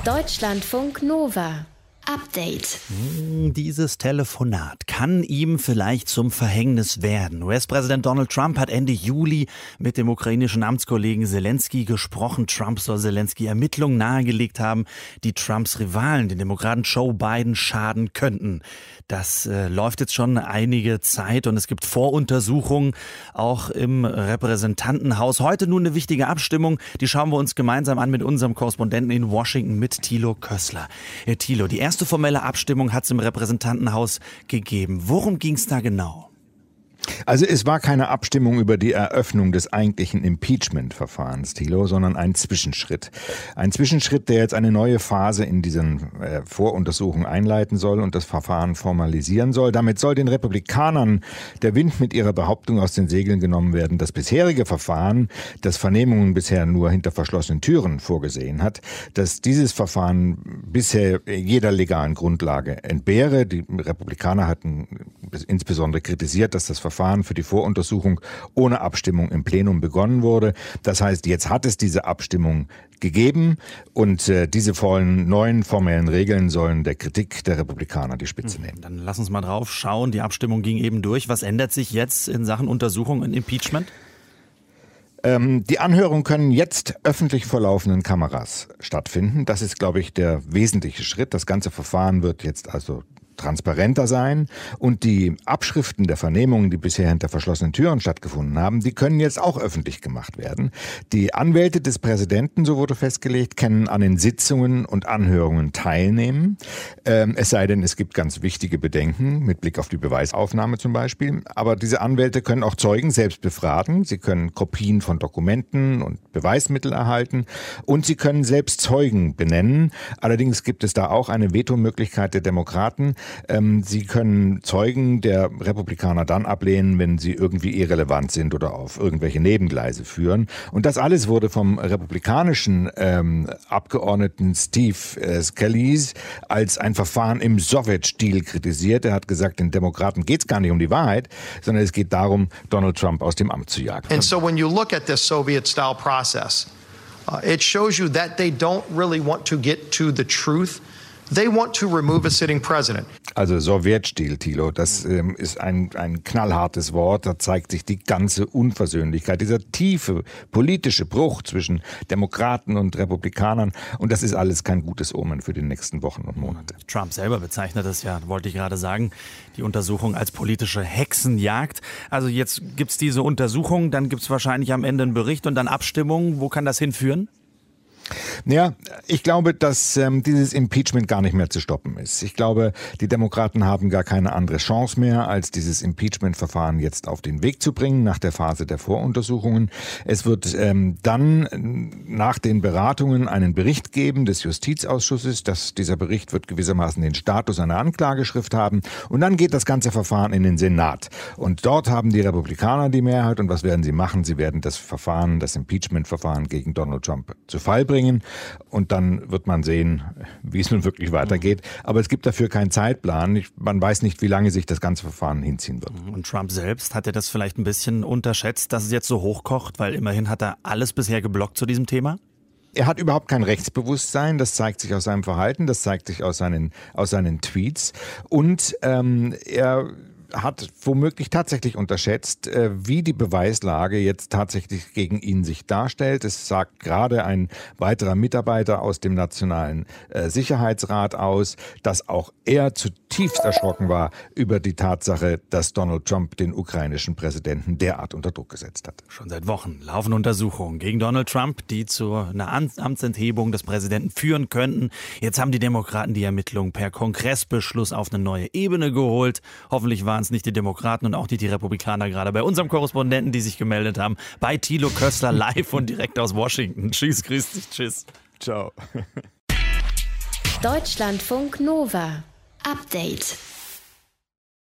Deutschlandfunk Nova. Update. Dieses Telefonat kann ihm vielleicht zum Verhängnis werden. US-Präsident Donald Trump hat Ende Juli mit dem ukrainischen Amtskollegen Zelensky gesprochen. Trump soll Zelensky Ermittlungen nahegelegt haben, die Trumps Rivalen, den Demokraten Joe Biden, schaden könnten. Das läuft jetzt schon einige Zeit und es gibt Voruntersuchungen auch im Repräsentantenhaus. Heute nun eine wichtige Abstimmung, die schauen wir uns gemeinsam an mit unserem Korrespondenten in Washington, mit Thilo Kössler. Thilo, die erste formelle Abstimmung hat es im Repräsentantenhaus gegeben. Worum ging es da genau? Also es war keine Abstimmung über die Eröffnung des eigentlichen Impeachment-Verfahrens, Thilo, sondern ein Zwischenschritt. Ein Zwischenschritt, der jetzt eine neue Phase in diesen Voruntersuchungen einleiten soll und das Verfahren formalisieren soll. Damit soll den Republikanern der Wind mit ihrer Behauptung aus den Segeln genommen werden. Das bisherige Verfahren, das Vernehmungen bisher nur hinter verschlossenen Türen vorgesehen hat, dass dieses Verfahren bisher jeder legalen Grundlage entbehre. Die Republikaner hatten insbesondere kritisiert, dass das Verfahren für die Voruntersuchung ohne Abstimmung im Plenum begonnen wurde. Das heißt, jetzt hat es diese Abstimmung gegeben und diese neuen formellen Regeln sollen der Kritik der Republikaner die Spitze nehmen. Dann lass uns mal drauf schauen. Die Abstimmung ging eben durch. Was ändert sich jetzt in Sachen Untersuchung und Impeachment? Die Anhörungen können jetzt öffentlich vor laufenden Kameras stattfinden. Das ist, glaube ich, der wesentliche Schritt. Das ganze Verfahren wird jetzt also transparenter sein und die Abschriften der Vernehmungen, die bisher hinter verschlossenen Türen stattgefunden haben, die können jetzt auch öffentlich gemacht werden. Die Anwälte des Präsidenten, so wurde festgelegt, können an den Sitzungen und Anhörungen teilnehmen. Es sei denn, es gibt ganz wichtige Bedenken mit Blick auf die Beweisaufnahme zum Beispiel. Aber diese Anwälte können auch Zeugen selbst befragen. Sie können Kopien von Dokumenten und Beweismittel erhalten und sie können selbst Zeugen benennen. Allerdings gibt es da auch eine Vetomöglichkeit der Demokraten. Sie können Zeugen der Republikaner dann ablehnen, wenn sie irgendwie irrelevant sind oder auf irgendwelche Nebengleise führen. Und das alles wurde vom republikanischen Abgeordneten Steve Scalise als ein Verfahren im Sowjetstil kritisiert. Er hat gesagt, den Demokraten geht es gar nicht um die Wahrheit, sondern es geht darum, Donald Trump aus dem Amt zu jagen. And so when you look at this Soviet-style process, it shows you that they don't really want to get to the truth. They want to remove a sitting president. Also Sowjetstil, Thilo, das ist ein knallhartes Wort. Da zeigt sich die ganze Unversöhnlichkeit, dieser tiefe politische Bruch zwischen Demokraten und Republikanern. Und das ist alles kein gutes Omen für die nächsten Wochen und Monate. Trump selber bezeichnet es ja, wollte ich gerade sagen, die Untersuchung als politische Hexenjagd. Also jetzt gibt's diese Untersuchung, dann gibt's wahrscheinlich am Ende einen Bericht und dann Abstimmung. Wo kann das hinführen? Ja, ich glaube, dass dieses Impeachment gar nicht mehr zu stoppen ist. Ich glaube, die Demokraten haben gar keine andere Chance mehr, als dieses Impeachment-Verfahren jetzt auf den Weg zu bringen, nach der Phase der Voruntersuchungen. Es wird dann nach den Beratungen einen Bericht geben des Justizausschusses. Dieser Bericht wird gewissermaßen den Status einer Anklageschrift haben. Und dann geht das ganze Verfahren in den Senat. Und dort haben die Republikaner die Mehrheit. Und was werden sie machen? Sie werden das Impeachment-Verfahren gegen Donald Trump zu Fall bringen. Und dann wird man sehen, wie es nun wirklich weitergeht. Aber es gibt dafür keinen Zeitplan. Man weiß nicht, wie lange sich das ganze Verfahren hinziehen wird. Und Trump selbst, hat er das vielleicht ein bisschen unterschätzt, dass es jetzt so hochkocht? Weil immerhin hat er alles bisher geblockt zu diesem Thema? Er hat überhaupt kein Rechtsbewusstsein, das zeigt sich aus seinem Verhalten, das zeigt sich aus seinen Tweets. Und er hat womöglich tatsächlich unterschätzt, wie die Beweislage jetzt tatsächlich gegen ihn sich darstellt. Es sagt gerade ein weiterer Mitarbeiter aus dem Nationalen Sicherheitsrat aus, dass auch er zutiefst erschrocken war über die Tatsache, dass Donald Trump den ukrainischen Präsidenten derart unter Druck gesetzt hat. Schon seit Wochen laufen Untersuchungen gegen Donald Trump, die zu einer Amtsenthebung des Präsidenten führen könnten. Jetzt haben die Demokraten die Ermittlungen per Kongressbeschluss auf eine neue Ebene geholt. Hoffentlich waren es nicht die Demokraten und auch nicht die Republikaner gerade bei unserem Korrespondenten, die sich gemeldet haben, bei Thilo Kössler live und direkt aus Washington. Tschüss, grüß dich, tschüss. Ciao. Deutschlandfunk Nova. Update.